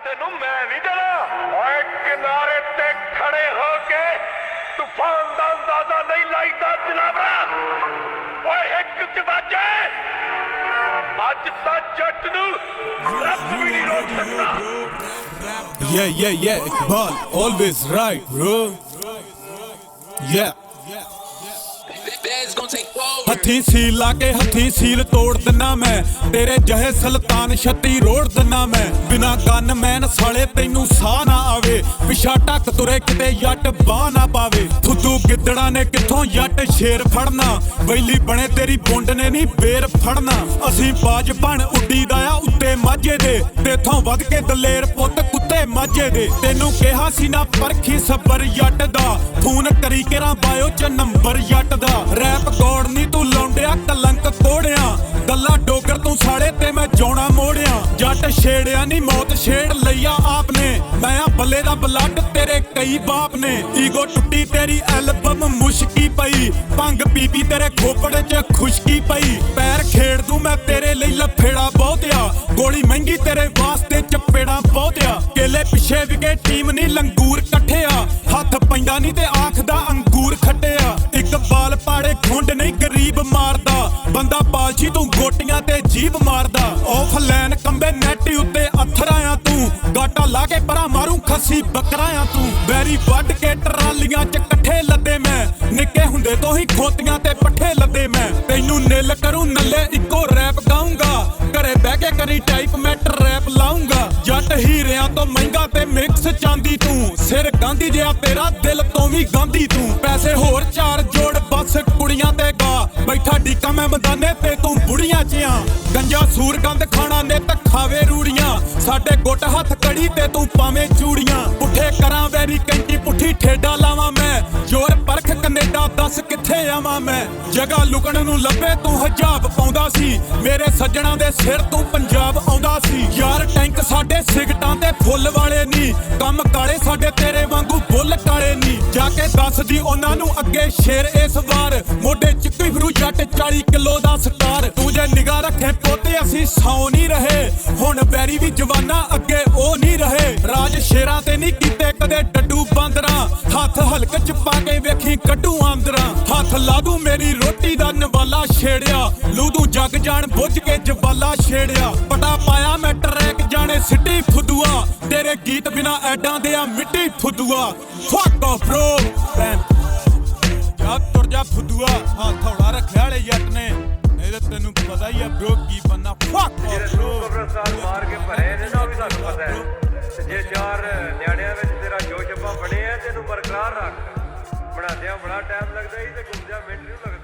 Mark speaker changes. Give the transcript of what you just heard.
Speaker 1: तेनू मैं नहीं देना। ओए किनारे ते खड़े होके तूफान दा अंदाजा नहीं लाईदा दिलावरा। ओए एक जवाजे अज तक जट नू रब भी नहीं रोक सकता।
Speaker 2: Yeah, Iqbal, always right, bro. Yeah. हथी सील लाके हथी सील तोड़ दिना मैं तेरे जहे सुल्तान छत्ती रोड़ दिना मैं बिना गन मैन साले तैनू साह ना आवे पिछा ढक तुरे किते जट बाह ना पावे फुद्दू गिद्दड़ा ने किथों जट शेर फड़ना बैली बने तेरी बुंड ने नी बेर फड़ना असीं बाज बन उड्डी दाया उत्ते माझे दे तेथों वध के दलेर पुੱਤ कुत्ते माझे दे तेनू कहा सी ना परखी सबर जट दा फोन करी केरा बायो च नंबर जट दा रैप गौड़ नी तू लौंडिया कलंक कोड़िया गल्ला डोगर तू साड़े ते मैं जौना मोड़िया जट छेड़िया नी मौत छेड़ लिया आपने मैं बल्ले दा ब्लड तेरे कई बाप ने ईगो टुट्टी तेरी एल्बम मुश्की पई भंग पी पी तेरे खोपड़े च खुशकी पई पैर खेड़ दूं मैं तेरे ਲਈ लफेड़ा बहुतिया गोली महंगी तेरे वास्ते चपेड़ा बहुतिया केले पिछे विके टीम नी लंगूर कट्ठिया हथ पैंदा नी ते आखदा अंगूर खट्टिया इकबाल पाड़े खुंड नहीं गरीब मारदा बंदा पालची तू गोटियां ते जीभ मारदा ऑफलाइन कंबे नेट उत्ते अथराया तू गाटा ला के परा मारू खसी बकराया तू बैरी वड के ट्रालियां च कट्ठे लदे मैं निक्के हुंदे तो ही खोतियां ते पट्ठे लदे मैं तैनू निल करूं नल्ले इक्को रैप गाऊंगा घरे बह के करी टाइप मैं ट्रैप लाऊंगा जट हीरियां तो महंगा ते मिक्स चांदी तू सिर गांधी जिहा तेरा दिल तो भी गांधी तू पैसे होर चार जोड़ बस कुड़ियां ते गा बैठा डीका मैं मदाने ते तू बुढ़ियां चिया गंजा सूर गंद खाना ने ते खावे रूड़ियां साडे गुट हथ कड़ी ते तू पावे चूड़ियां पुठे करां वैरी कैंची पुठी ठेडा लावां मैं जोर परख कनेडा दस किथे आवां मैं जगह लुकण नूं लभे तू हजाब पाउंदा सी मेरे सज्जणा दे सिर तू पंजाब आउंदा सी यार टैंक साडे सिगटां ते फुੱਲ वाले नी कम काले साडे तेरे वांगू बुੱਲ काले नी जाके दस दी उन्हां नूं अगे शेर इस वार मोढे चिक्की फिरू जट 40 किलो दा स्टार तू जे निगाह रखे पोते असीं सौ नहीं रहे हुण बैरी भी जवाना अगे ओ नहीं रहे राज शेरां ते नहीं कीते कदे डड्डू बांदरां हथ हलक च पा के वेखी कड्डू आंदरां हथ ला दूं मेरी रोटी दा नवाला छेड़िया लू दूं जग जान बुझ के जवाला छेड़िया पटा पाया मैं ट्रैक जाने सिटी फुदुआ तेरे गीत बिना ऐडां दे आ मिट्टी फुदुआ फक ऑफ ब्रो जा तुर जा फुदुआ हाथ थोड़ा रखे वाले जट ने नहीं ते तेनू पता ही है ब्रो की बनना फक ऑफ ब्रो
Speaker 1: कब्रिस्तान मार के भरे ने ना भी तानू पता है जे चार न्याणियां विच तेरा जोश बने है तेनू बरकरार रख बनादियां बड़ा टाइम लगदा ही ते गुंजा मिंट नहीं लगदा।